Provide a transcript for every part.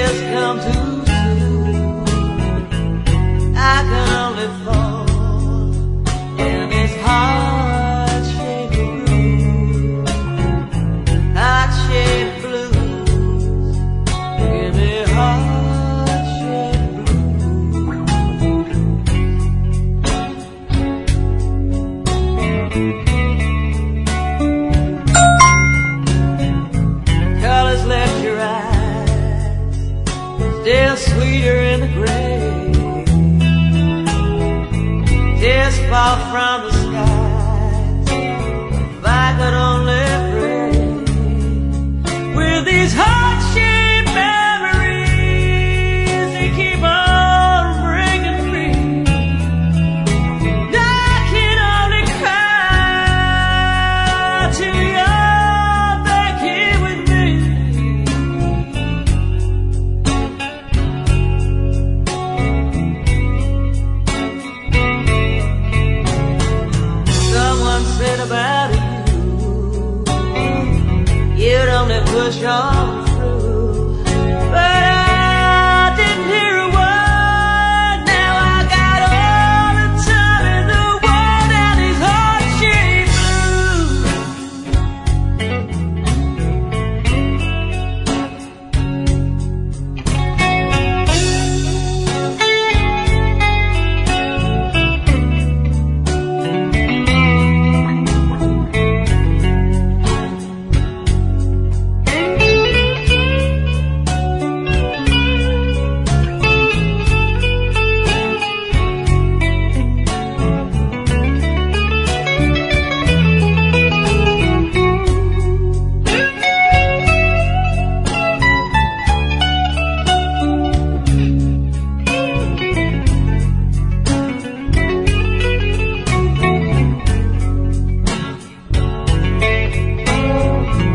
has come too soon. I can only fall in this heart-shaped groove. Heart-shaped blues, give me heart-shaped colors left your eyes, still sweeter in the gray. Tears fall from the skies, if I could only pray. With these heart-shaped memories, they keep on breaking free. I can only cry till you're back here with me. Someone said about you, you'd only push on through, but I didn't hear a word. Now I got all the time in the world and these heart-shaped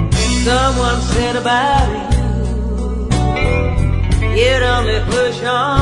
Someone said about you, you'd only push on